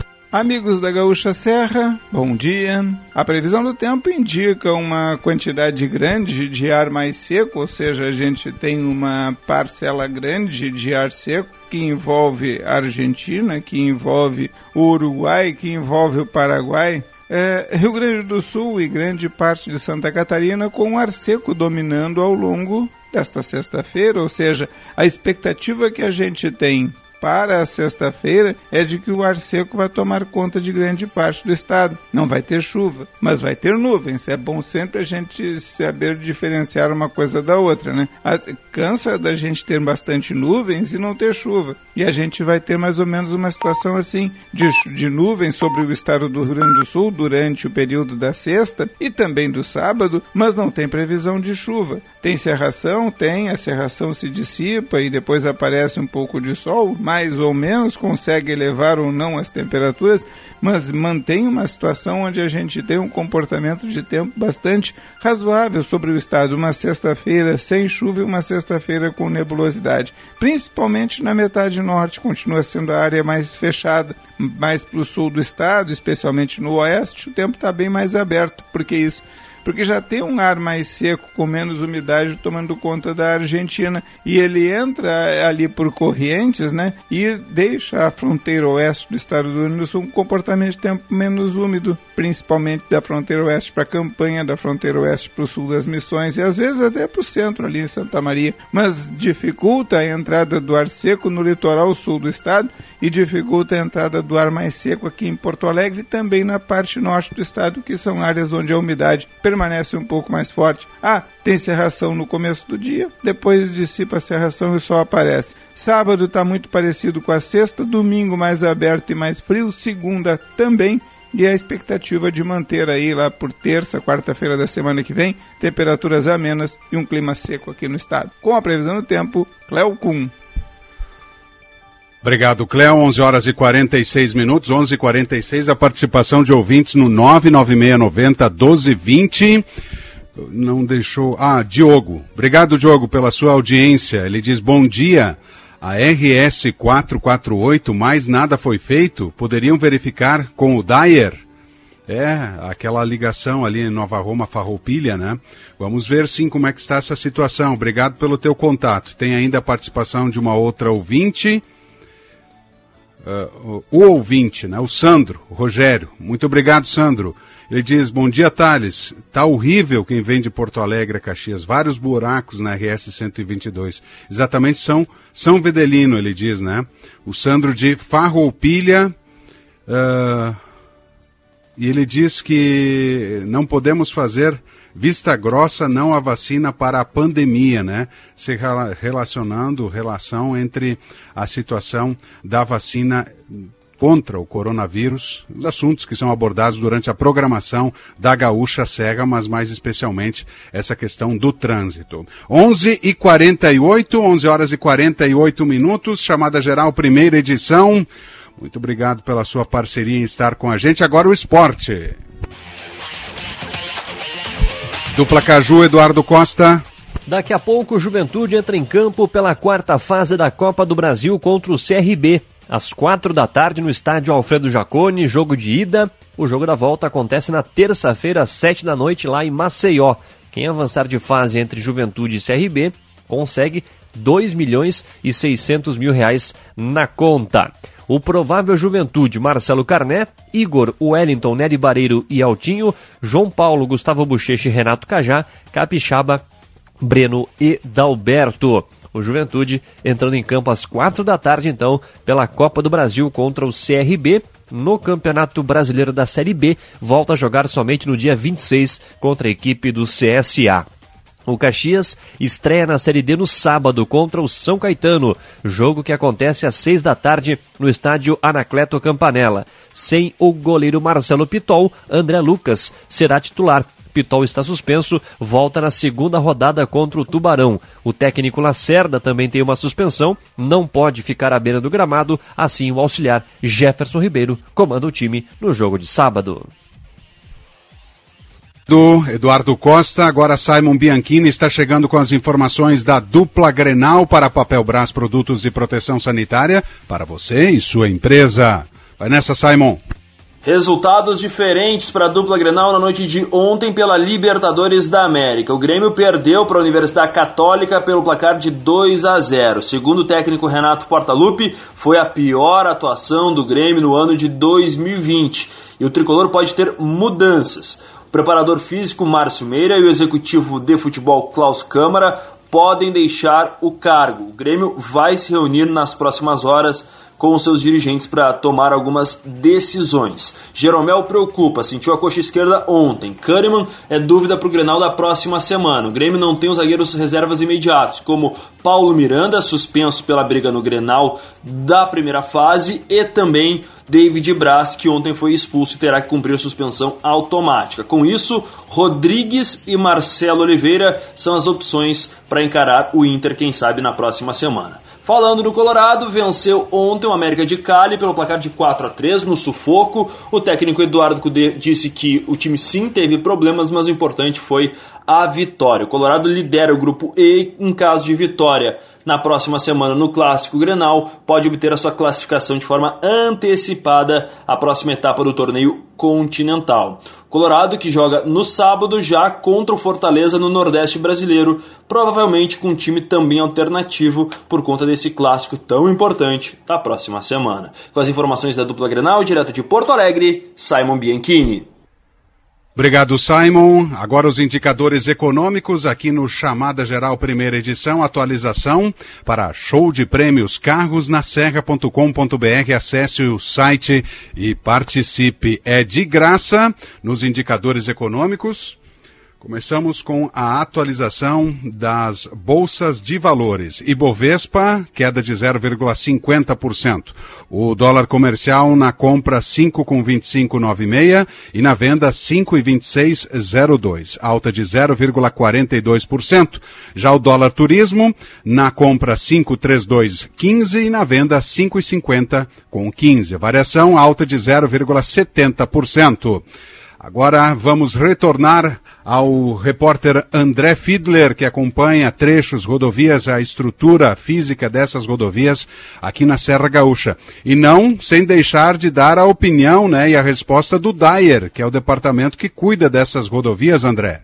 Amigos da Gaúcha Serra, bom dia. A previsão do tempo indica uma quantidade grande de ar mais seco, ou seja, a gente tem uma parcela grande de ar seco que envolve a Argentina, que envolve o Uruguai, que envolve o Paraguai. É, Rio Grande do Sul e grande parte de Santa Catarina com o ar seco dominando ao longo desta sexta-feira, ou seja, a expectativa que a gente tem para a sexta-feira é de que o ar seco vai tomar conta de grande parte do estado. Não vai ter chuva, mas vai ter nuvens. É bom sempre a gente saber diferenciar uma coisa da outra, né? A, cansa da gente ter bastante nuvens e não ter chuva. E a gente vai ter mais ou menos uma situação assim, de, de nuvens sobre o estado do Rio Grande do Sul durante o período da sexta e também do sábado, mas não tem previsão de chuva. Tem cerração? Tem. A cerração se dissipa e depois aparece um pouco de sol, mais ou menos, consegue elevar ou não as temperaturas, mas mantém uma situação onde a gente tem um comportamento de tempo bastante razoável sobre o estado. Uma sexta-feira sem chuva e uma sexta-feira com nebulosidade. Principalmente na metade norte, continua sendo a área mais fechada. Mais para o sul do estado, especialmente no oeste, o tempo está bem mais aberto. Por que isso? Porque já tem um ar mais seco, com menos umidade, tomando conta da Argentina, e ele entra ali por correntes, né, e deixa a fronteira oeste do estado do Rio Grande do Sul um comportamento de tempo menos úmido, principalmente da fronteira oeste para a Campanha, da fronteira oeste para o sul das Missões, e às vezes até para o centro, ali em Santa Maria, mas dificulta a entrada do ar seco no litoral sul do estado, e dificulta a entrada do ar mais seco aqui em Porto Alegre, e também na parte norte do estado, que são áreas onde a umidade permanece um pouco mais forte. Ah, tem cerração no começo do dia, depois dissipa a cerração e o sol aparece. Sábado está muito parecido com a sexta, domingo mais aberto e mais frio, segunda também, e a expectativa de manter aí lá por terça, quarta-feira da semana que vem, temperaturas amenas e um clima seco aqui no estado. Com a previsão do tempo, Cleo Kuhn. Obrigado, Cleo. onze horas e quarenta e seis minutos, onze e quarenta e seis, a participação de ouvintes no nove nove seis nove zero, um dois dois zero. Não deixou... Ah, Diogo. Obrigado, Diogo, pela sua audiência. Ele diz, bom dia. A R S quatrocentos e quarenta e oito, mais nada foi feito? Poderiam verificar com o Dyer? É, aquela ligação ali em Nova Roma, Farroupilha, né? Vamos ver, sim, como é que está essa situação. Obrigado pelo teu contato. Tem ainda a participação de uma outra ouvinte... Uh, o, o ouvinte, né? O Sandro, o Rogério. Muito obrigado, Sandro. Ele diz, bom dia, Thales. Tá horrível quem vem de Porto Alegre a Caxias. Vários buracos na R S cento e vinte e dois. Exatamente, São, São Vedelino, ele diz, né? O Sandro de Farroupilha. Uh, e ele diz que não podemos fazer vista grossa não a vacina para a pandemia, né? Se rela- relacionando, relação entre a situação da vacina contra o coronavírus, os assuntos que são abordados durante a programação da Gaúcha Serra, mas mais especialmente essa questão do trânsito. onze e quarenta e oito, onze horas e quarenta e oito minutos, chamada geral, primeira edição. Muito obrigado pela sua parceria em estar com a gente. Agora o esporte. Dupla Caju, Eduardo Costa. Daqui a pouco o Juventude entra em campo pela quarta fase da Copa do Brasil contra o C R B. Às quatro da tarde no estádio Alfredo Jaconi, jogo de ida. O jogo da volta acontece na terça-feira, às sete da noite, lá em Maceió. Quem avançar de fase entre Juventude e C R B consegue dois milhões e seiscentos mil reais na conta. O provável Juventude, Marcelo Carné, Igor, Wellington, Nery Bareiro e Altinho, João Paulo, Gustavo Bochecha e Renato Cajá, Capixaba, Breno e Dalberto. O Juventude entrando em campo às quatro da tarde, então, pela Copa do Brasil contra o C R B. No Campeonato Brasileiro da Série B, volta a jogar somente no dia vinte e seis contra a equipe do C S A. O Caxias estreia na Série D no sábado contra o São Caetano, jogo que acontece às seis da tarde no estádio Anacleto Campanella. Sem o goleiro Marcelo Pitol, André Lucas será titular. Pitol está suspenso, volta na segunda rodada contra o Tubarão. O técnico Lacerda também tem uma suspensão, não pode ficar à beira do gramado, assim o auxiliar Jefferson Ribeiro comanda o time no jogo de sábado. Do Eduardo Costa, agora Simon Bianchini está chegando com as informações da dupla Grenal para Papel Brás Produtos de Proteção Sanitária, para você e sua empresa. Vai nessa, Simon. Resultados diferentes para a dupla Grenal na noite de ontem pela Libertadores da América. O Grêmio perdeu para a Universidade Católica pelo placar de dois a zero. Segundo o técnico Renato Portaluppi, foi a pior atuação do Grêmio no ano de dois mil e vinte. E o tricolor pode ter mudanças. O preparador físico Márcio Meira e o executivo de futebol Klaus Câmara podem deixar o cargo. O Grêmio vai se reunir nas próximas horas com os seus dirigentes para tomar algumas decisões. Jeromel preocupa, sentiu a coxa esquerda ontem. Kahneman é dúvida para o Grenal da próxima semana. O Grêmio não tem os zagueiros reservas imediatos, como Paulo Miranda, suspenso pela briga no Grenal da primeira fase, e também David Braz, que ontem foi expulso e terá que cumprir a suspensão automática. Com isso, Rodrigues e Marcelo Oliveira são as opções para encarar o Inter, quem sabe, na próxima semana. Falando no Colorado, venceu ontem o América de Cali pelo placar de quatro a três no sufoco. O técnico Eduardo Cudê disse que o time sim teve problemas, mas o importante foi a vitória. O Colorado lidera o grupo E em caso de vitória. Na próxima semana, no Clássico Grenal, pode obter a sua classificação de forma antecipada à próxima etapa do torneio continental. Colorado que joga no sábado já contra o Fortaleza no Nordeste brasileiro, provavelmente com um time também alternativo por conta desse clássico tão importante da próxima semana. Com as informações da dupla Grenal, direto de Porto Alegre, Simon Bianchini. Obrigado, Simon. Agora os indicadores econômicos aqui no Chamada Geral Primeira Edição, atualização para show de prêmios carros na serra ponto com ponto br. Acesse o site e participe. É de graça nos indicadores econômicos. Começamos com a atualização das bolsas de valores. Ibovespa, queda de zero vírgula cinquenta por cento. O dólar comercial na compra cinco vírgula vinte e cinco noventa e seis e na venda cinco vírgula vinte e seis zero dois, alta de zero vírgula quarenta e dois por cento. Já o dólar turismo na compra cinco vírgula trinta e dois quinze e na venda cinco vírgula cinquenta com quinze. Variação alta de zero vírgula setenta por cento. Agora vamos retornar ao repórter André Fiedler, que acompanha trechos, rodovias, a estrutura física dessas rodovias aqui na Serra Gaúcha. E não sem deixar de dar a opinião, né, e a resposta do DAER, que é o departamento que cuida dessas rodovias, André.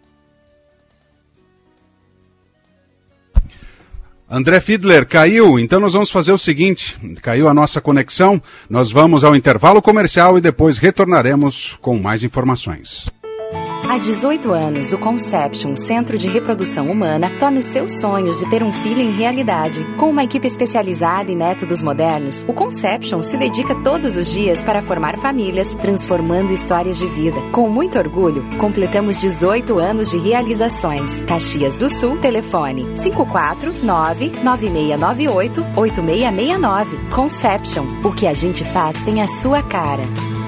André Fiedler, caiu, então nós vamos fazer o seguinte, caiu a nossa conexão, nós vamos ao intervalo comercial e depois retornaremos com mais informações. Há dezoito anos, o Conception, Centro de Reprodução Humana, torna os seus sonhos de ter um filho em realidade. Com uma equipe especializada em métodos modernos, o Conception se dedica todos os dias para formar famílias, transformando histórias de vida. Com muito orgulho, completamos dezoito anos de realizações. Caxias do Sul, telefone cinco quatro nove, nove seis nove oito, oito seis seis nove. Conception, o que a gente faz tem a sua cara.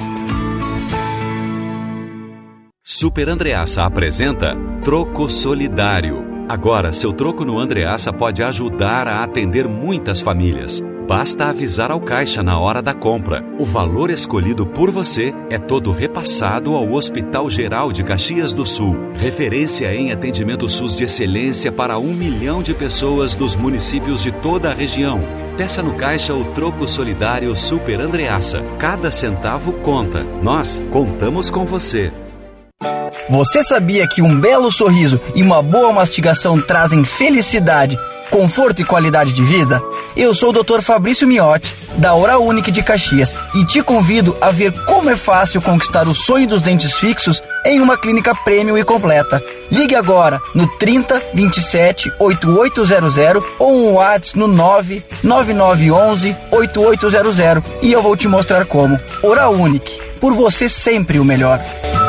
Super Andreassa apresenta Troco Solidário. Agora, seu troco no Andreassa pode ajudar a atender muitas famílias. Basta avisar ao caixa na hora da compra. O valor escolhido por você é todo repassado ao Hospital Geral de Caxias do Sul. Referência em atendimento SUS de excelência para um milhão de pessoas dos municípios de toda a região. Peça no caixa o Troco Solidário Super Andreassa. Cada centavo conta. Nós contamos com você. Você sabia que um belo sorriso e uma boa mastigação trazem felicidade, conforto e qualidade de vida? Eu sou o doutor Fabrício Miotti, da Oral Unique de Caxias, e te convido a ver como é fácil conquistar o sonho dos dentes fixos em uma clínica premium e completa. Ligue agora no trinta, vinte e sete, oitenta e oito zero zero ou um WhatsApp no nove nove nove um um, oito oito zero zero e eu vou te mostrar como. Oral Unique, por você sempre o melhor.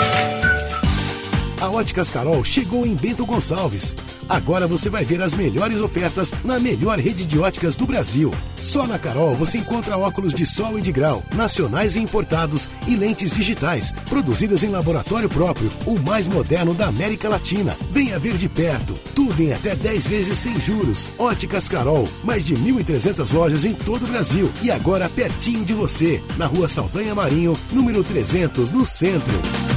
A Óticas Carol chegou em Bento Gonçalves. Agora você vai ver as melhores ofertas na melhor rede de óticas do Brasil. Só na Carol você encontra óculos de sol e de grau, nacionais e importados, e lentes digitais, produzidas em laboratório próprio, o mais moderno da América Latina. Venha ver de perto, tudo em até dez vezes sem juros. Óticas Carol, mais de mil e trezentas lojas em todo o Brasil. E agora pertinho de você, na Rua Saldanha Marinho, número trezentos, no centro.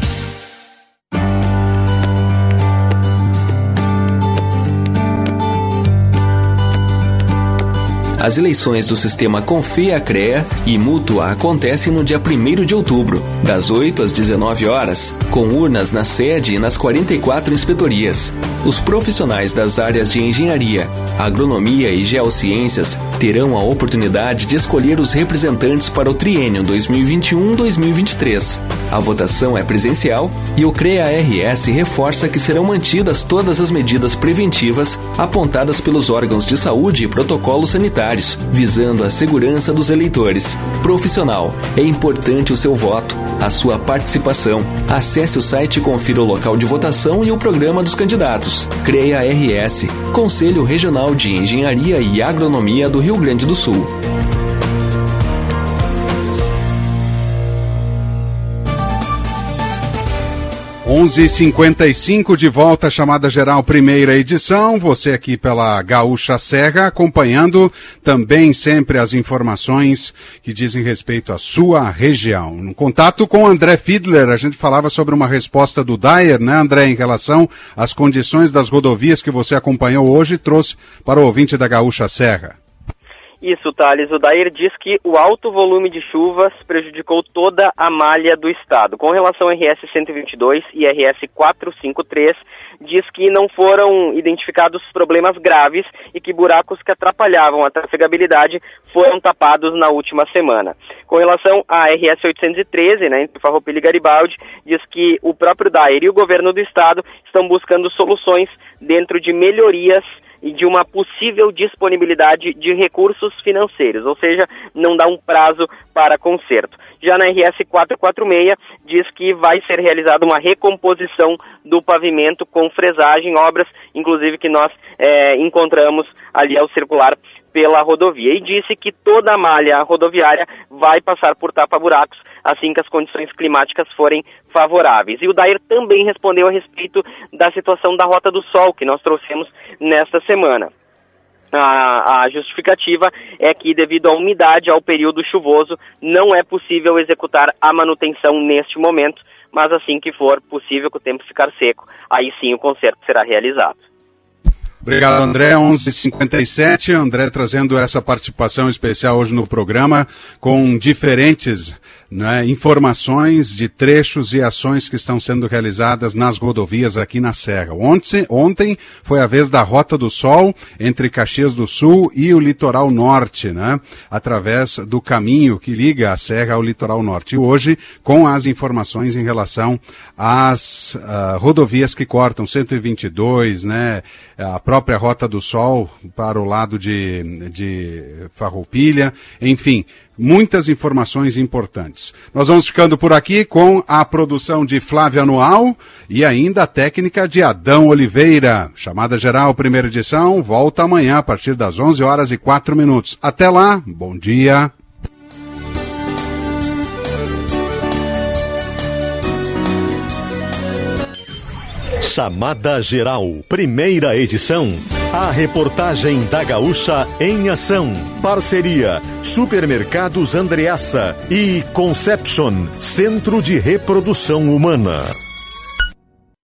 As eleições do sistema Confea-Crea e Mútua acontecem no dia primeiro de outubro, das oito às dezenove horas, com urnas na sede e nas quarenta e quatro inspetorias. Os profissionais das áreas de engenharia, agronomia e geociências terão a oportunidade de escolher os representantes para o triênio dois mil e vinte e um a dois mil e vinte e três. A votação é presencial e o CREA-R S reforça que serão mantidas todas as medidas preventivas apontadas pelos órgãos de saúde e protocolos sanitários, visando a segurança dos eleitores. Profissional, é importante o seu voto, a sua participação. Acesse o site e confira o local de votação e o programa dos candidatos. CREA-R S, Conselho Regional de Engenharia e Agronomia do Rio Grande do Sul. onze e cinquenta e cinco, de volta à chamada geral, primeira edição. Você aqui pela Gaúcha Serra, acompanhando também sempre as informações que dizem respeito à sua região. No contato com o André Fiedler, a gente falava sobre uma resposta do Dyer, né, André, em relação às condições das rodovias que você acompanhou hoje e trouxe para o ouvinte da Gaúcha Serra. Isso, Thales. O Dair diz que o alto volume de chuvas prejudicou toda a malha do estado. Com relação ao R S cento e vinte e dois e R S quatrocentos e cinquenta e três, diz que não foram identificados problemas graves e que buracos que atrapalhavam a trafegabilidade foram tapados na última semana. Com relação à R S oitocentos e treze, né, entre Farroupilha e Garibaldi, diz que o próprio Dair e o governo do estado estão buscando soluções dentro de melhorias e de uma possível disponibilidade de recursos financeiros, ou seja, não dá um prazo para conserto. Já na R S quatrocentos e quarenta e seis, diz que vai ser realizada uma recomposição do pavimento com fresagem, obras, inclusive, que nós é, encontramos ali ao circular pela rodovia. E disse que toda a malha rodoviária vai passar por tapa-buracos assim que as condições climáticas forem favoráveis. E o Dair também respondeu a respeito da situação da Rota do Sol, que nós trouxemos nesta semana. A, a justificativa é que, devido à umidade, ao período chuvoso, não é possível executar a manutenção neste momento, mas assim que for possível, que o tempo ficar seco, aí sim o conserto será realizado. Obrigado, André. onze e cinquenta e sete, André trazendo essa participação especial hoje no programa, com diferentes né, informações de trechos e ações que estão sendo realizadas nas rodovias aqui na Serra. Ontem, ontem foi a vez da Rota do Sol entre Caxias do Sul e o litoral norte, né, através do caminho que liga a Serra ao litoral norte. E hoje, com as informações em relação às uh, rodovias que cortam cento e vinte e dois, né, a própria Rota do Sol para o lado de, de Farroupilha, enfim, muitas informações importantes. Nós vamos ficando por aqui com a produção de Flávia Anual e ainda a técnica de Adão Oliveira. Chamada Geral, primeira edição, volta amanhã a partir das onze horas e quatro minutos. Até lá, bom dia. Chamada Geral, primeira edição. A reportagem da Gaúcha em ação. Parceria Supermercados Andreassa e Conception, Centro de Reprodução Humana.